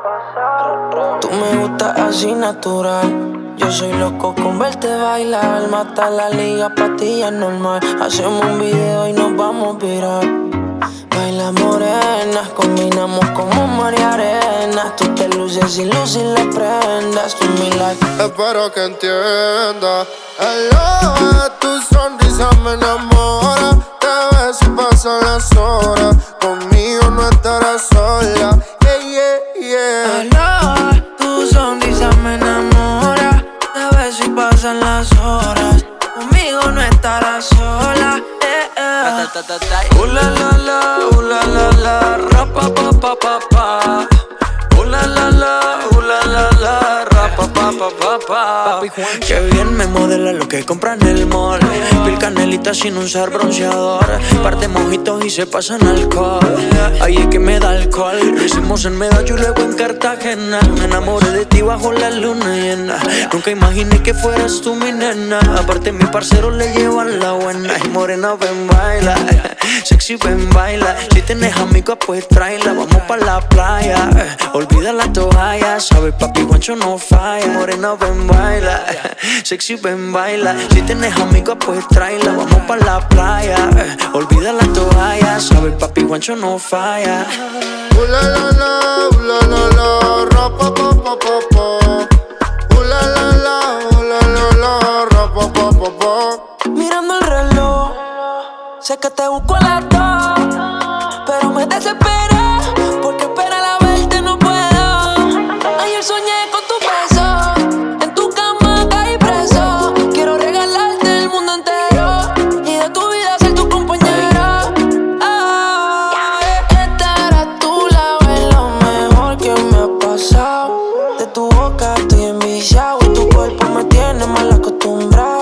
Tú me gustas así natural. Yo soy loco con verte bailar. Mata la liga, pa' ti ya es normal. Hacemos un video y nos vamos viral. Baila morenas, combinamos como mar y arena. Tú te luces y luces las prendas. Tú mi life. Espero que entiendas. Hello, tu sonrisa me enamora. Te ves y pasan las horas. Conmigo no estarás sola. Yeah, yeah, yeah. Hello, tu sonrisa me enamora. Te ves y pasan las horas. Conmigo no estarás sola. La la la, rapa pa pa pa pa. La la, rapa pa pa pa pa. Que bien me modela lo que compra en el mall. Pil canelita sin usar bronceador. Parte mojitos y se pasan alcohol. Ahí es que me da alcohol. Lo hicimos en Medallo y luego en Cartagena. Me enamoré de ti bajo la luna llena. Nunca imaginé que fueras tú mi nena. Aparte mi parcero le llevan la buena. Y morena ven baila, sexy ven baila. Si tienes amigos pues tráela. Vamos pa' la playa, olvida la toalla. Sabes papi guancho no falla. Morena ven baila, sexy ven baila. Si tienes amigos pues tráela. Vamos pa' la playa, olvida la toalla. Sabes papi guancho no falla. la la, rapa pa pa pa pa. La, rapa pa pa pa. Mirando el reloj, sé que te busco a las 2, pero me desespera porque esperar a verte no puedo. Ayer soñé con tu beso, en tu cama caí preso. Quiero regalarte el mundo entero y de tu vida ser tu compañero. Estar a tu lado es lo mejor que me ha pasado. De tu boca estoy enviciado y tu cuerpo me tiene mal acostumbrado.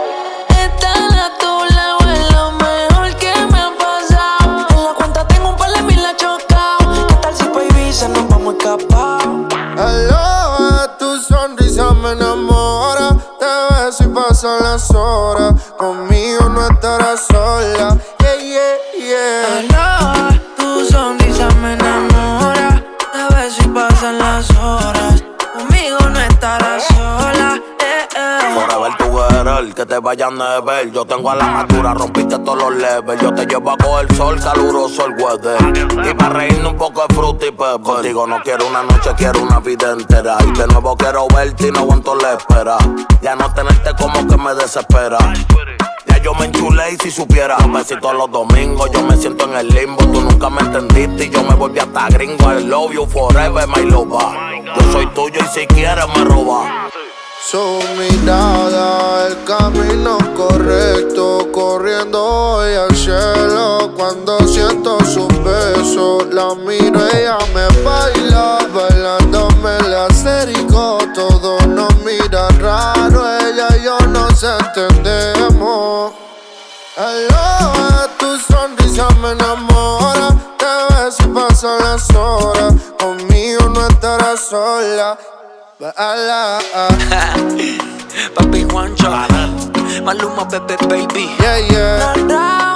Nos vamos a escapar. Hello, tu sonrisa me enamora. Te ves y pasan las horas. Conmigo no estarás sola. Yeah, yeah. Hello, tu sonrisa me enamora. Te ves y pasan las horas. Conmigo no estarás sola. Forever together, que te vayan a ver. Yo tengo a la altura, rompiste todos los levels. Yo te llevo a coger sol, caluroso el weather. Y para reírnos un poco de fruta y pepper. Contigo no quiero una noche, quiero una vida entera. Y de nuevo quiero verte y no aguanto la espera. Ya no tenerte como que me desespera. Ya yo me enchulé y si supiera. Un besito los domingos, yo me siento en el limbo. Tú nunca me entendiste y yo me volví hasta gringo. I love you forever, my lover. Yo soy tuyo y si quieres me roba. Su mirada, el camino correcto, corriendo hoy al cielo. Cuando siento sus besos, la miro, ella me baila, bailándome el acerico. Todos nos miran raro, ella y yo nos entendemos. Hello, tu sonrisa me enamora. Te ves y pasan las horas. Conmigo no estarás sola. Papi Juancho, Maluma, Pepe, baby. Yeah, yeah.